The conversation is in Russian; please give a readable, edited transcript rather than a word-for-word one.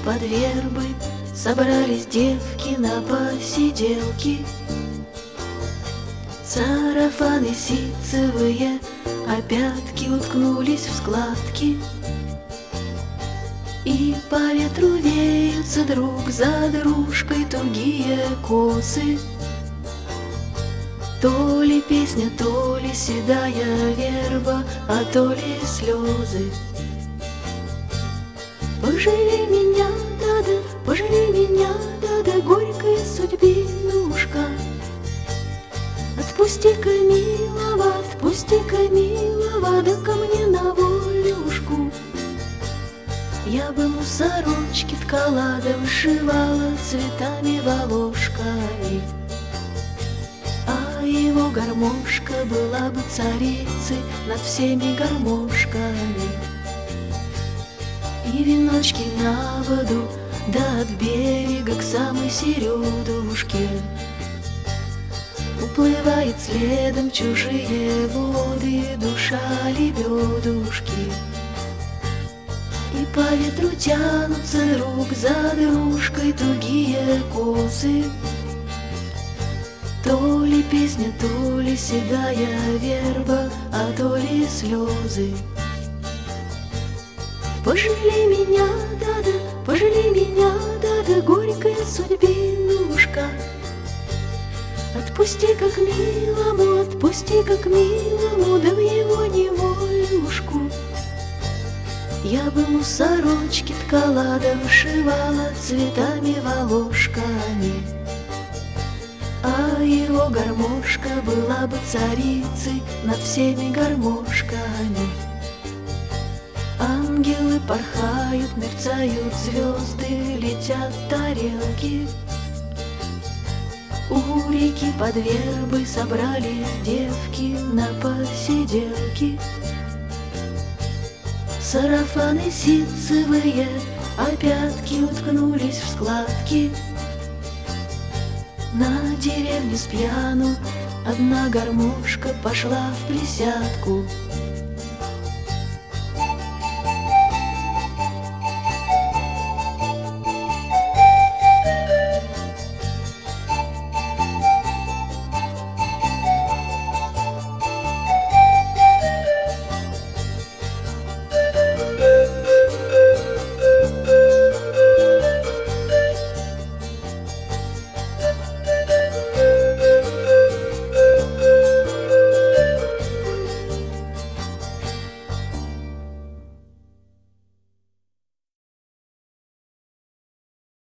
под вербой собрались девки на посиделки. Сарафаны ситцевые, а пятки уткнулись в складки. И по ветру веются друг за дружкой тугие косы. То ли песня, то ли седая верба, а то ли слезы. Пожалей меня, да-да, пожалей меня, да-да, горькая судьбинушка. Отпусти-ка, милого, да ко мне на волюшку. Я бы ему сорочки ткала, да вышивала цветами волошками. А его гармошка была бы царицей над всеми гармошками. И веночки на воду, да от берега к самой середушке. Уплывает следом чужие воды душа лебедушки. И по ветру тянутся друг за дружкой тугие косы. То ли песня, то ли седая верба, а то ли слезы. Пожалей меня, да-да, пожалей меня, да-да, горькая судьбинушка. Отпусти-ка к милому, да в его неволюшку. Я бы ему сорочки ткала, да вышивала цветами волошками. А его гармошка была бы царицей над всеми гармошками. Ангелы порхают, мерцают звезды, летят тарелки. У реки под вербой собрались девки на посиделки. Сарафаны ситцевые, а пятки уткнулись в складки. На деревне с пьяну одна гармошка пошла в присядку.